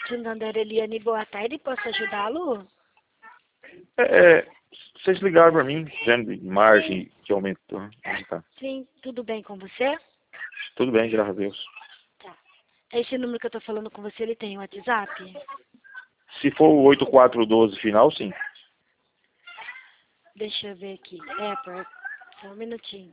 Santander, Eliane, boa tarde, posso ajudá-lo? Vocês ligaram para mim, dizendo de margem que aumentou. Tá. Sim, tudo bem com você? Tudo bem, graças a Deus. Tá. Esse número que eu tô falando com você, ele tem WhatsApp? Se for o 8412 final, sim. Deixa eu ver aqui. Só um minutinho.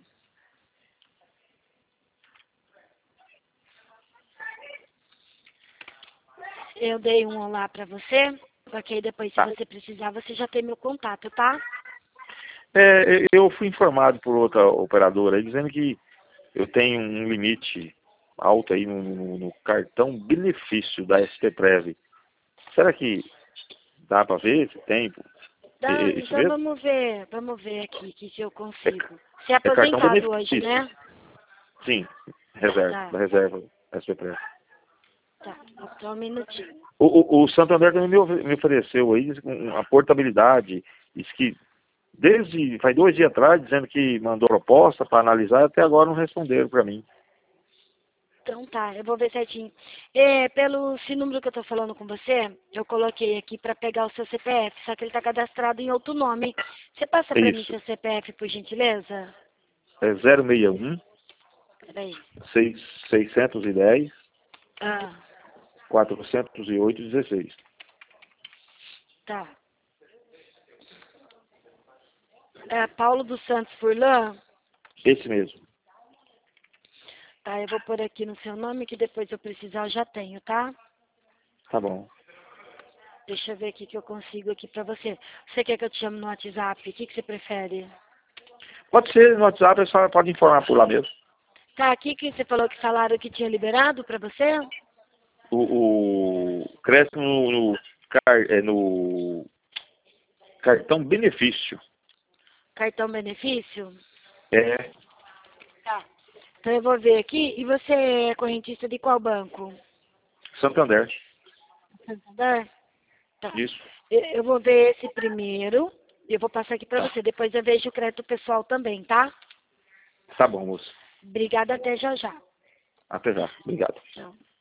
Eu dei um olá pra você, porque aí depois, se Tá. você precisar, você já tem meu contato, tá? Eu fui informado por outra operadora aí, dizendo que eu tenho um limite alto aí no cartão benefício da STPrev. Será que dá para ver esse tempo? Tá, Isso então mesmo? vamos ver aqui, que se eu consigo. Você é É cartão aposentado hoje, benefício. né? Sim, reserva, Tá, da reserva STPrev. tá. Só um minutinho. O Santander também me ofereceu aí uma portabilidade. Disse que faz 2 dias atrás, dizendo que mandou proposta para analisar, e até agora não responderam para mim. Então tá, eu vou ver certinho. Pelo esse número que eu tô falando com você, eu coloquei aqui pra pegar o seu CPF, só que ele tá cadastrado em outro nome. Você passa É pra mim isso. seu CPF, por gentileza? É 061 Peraí. 610 Ah, 408 16. tá. É Paulo dos Santos Furlan? Esse mesmo. Tá, eu vou pôr aqui no seu nome, que depois eu precisar eu já tenho, tá? Tá bom. Deixa eu ver aqui que eu consigo aqui pra você. Você quer que eu te chame no WhatsApp? O que você prefere? Pode ser no WhatsApp, a senhora pode informar por lá mesmo. Tá, aqui que você falou que falaram que tinha liberado pra você? O cresce no cartão benefício. Cartão benefício? É Tá. Então eu vou ver aqui. E você é correntista de qual banco? Santander. Santander? Tá. Isso. Eu vou ver esse primeiro. E eu vou passar aqui pra Tá. você. Depois eu vejo o crédito pessoal também, tá? Tá bom, moço. Obrigada, até já já. Até já. Obrigado. Tchau.